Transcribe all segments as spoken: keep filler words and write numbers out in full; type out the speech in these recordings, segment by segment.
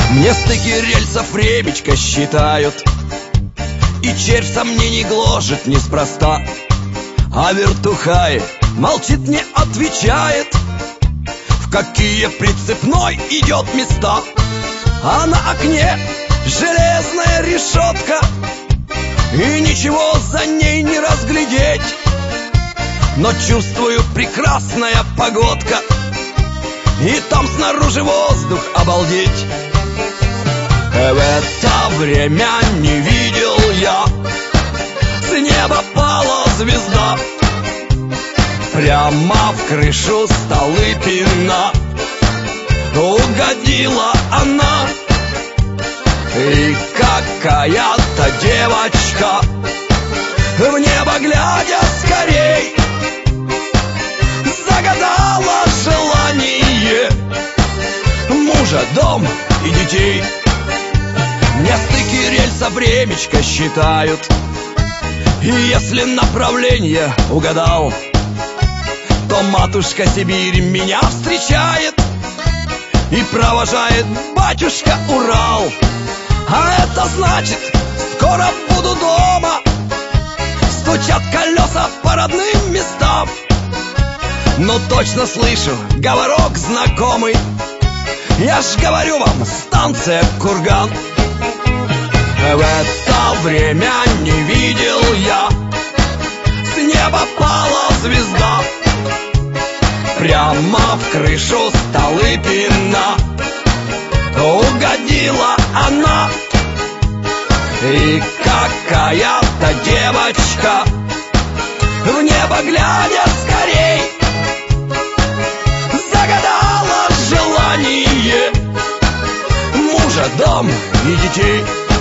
Мне стыки рельсов времечко считают, и червь сомнений гложет неспроста. А вертухай молчит, не отвечает, в какие прицепной идет места. А на окне железная решетка, и ничего за ней не разглядеть. Но чувствую, прекрасная погодка, и там снаружи воздух обалдеть. В это время не видел я, с неба пала звезда, прямо в крышу Столыпина угодила она. И какая-то девочка, в небо глядя скорей, загадала желание мужа, дом и детей. Мне стыки рельса времечко считают, и если направление угадал, то матушка Сибирь меня встречает и провожает батюшка Урал. А это значит, скоро буду дома, стучат колеса по родным местам. Но точно слышу говорок знакомый, я ж говорю вам, станция Курган. В это время не видел я, с неба пала звезда, прямо в крышу Столыпина угодила она. И какая-то девочка, в небо глядя скорей, загадала желание мужа, дом и детей.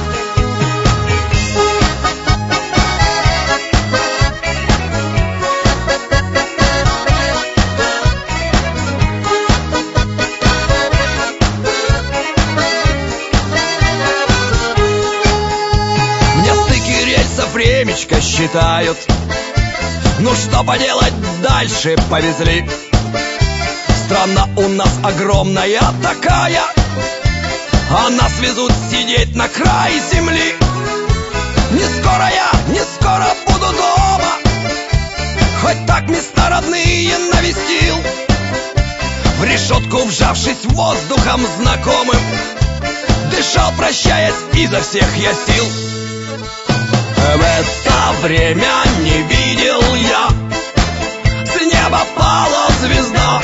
Времечко считают, ну что поделать, дальше повезли. Страна у нас огромная такая, а нас везут сидеть на край земли. Не скоро я, не скоро буду дома, хоть так места родные навестил. В решетку вжавшись воздухом знакомым, дышал, прощаясь, изо всех я сил. В это время не видел я, с неба пала звезда,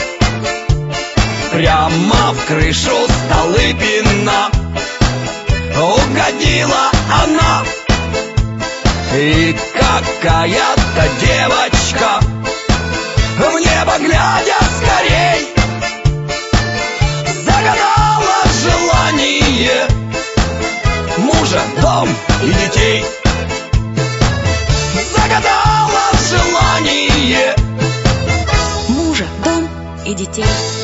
прямо в крышу Столыпина угодила она. И какая-то девочка, в небо глядя скорей, загадала желание мужа, дом и детей. Загадала желание мужа, дом и детей.